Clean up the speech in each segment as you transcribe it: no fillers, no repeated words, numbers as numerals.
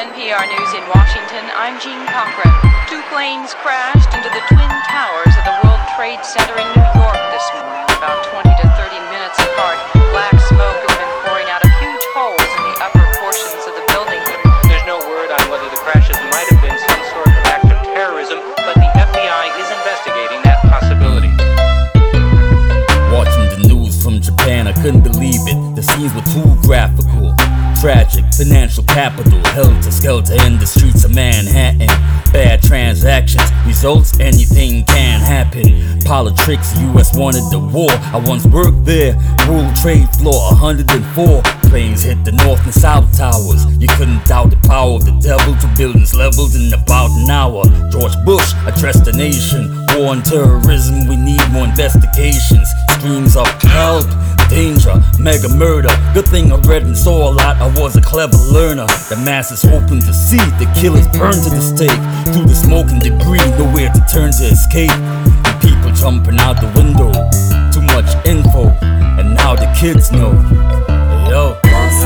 NPR News in Washington, I'm Jean Cochran. Two planes crashed into the Twin Towers of the World Trade Center in New York this morning, about 20 to 30 minutes apart. Black smoke has been pouring out of huge holes in the upper portions of the building. There's no word on whether the crashes might have been some sort of act of terrorism, but the FBI is investigating that possibility. Watching the news from Japan, I couldn't believe it. The scenes were too graphical. Tragic financial capital, helter-skelter in the streets of Manhattan. Bad transactions, results, anything can happen. Politics, US wanted the war. I once worked there, World Trade Floor 104. Planes hit the North and South Towers. You couldn't doubt the power of the devil. Two buildings leveled in about an hour. George Bush addressed the nation. War on terrorism, we need more investigations. Screams of help, danger, mega murder. Good thing I read and saw a lot, I was a clever learner. The masses hoping to see the killers burn to the stake. Through the smoke and debris, nowhere to turn to escape. And people jumping out the window. Too much info, and now the kids know. Hey, yo.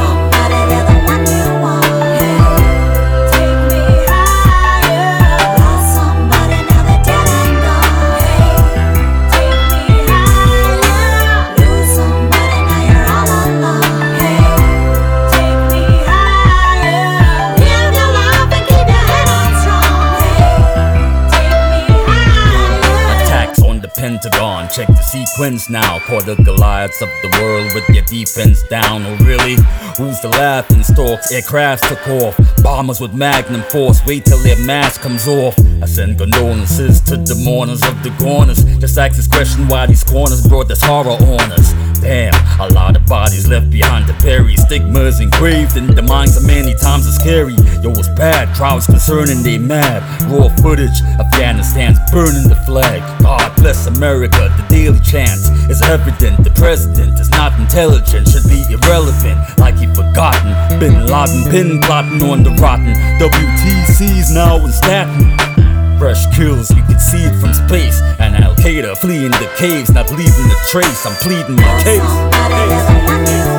Pentagon, check the sequence now. Pour the Goliaths of the world with your defense down. Oh really? Who's the laughing stalks? Aircrafts took off. Bombers with magnum force. Wait till their mask comes off. I send condolences to the mourners of the corners. Just ask this question, why these corners brought this horror on us. Damn, a lot of bodies left behind to bury. Stigmas engraved in the minds of many times are scary. Yo, it's bad, crowds concerning they mad. Raw footage, Afghanistan's burning the flag. God bless America, the daily chant is evident. The president is not intelligent, should be irrelevant, like he forgotten. Bin Laden, pin plotting on the rotten. WTC's now in Staten. Fresh kills, you can see it from space. And Al-Qaeda fleeing the caves, not leaving a trace. I'm pleading my case.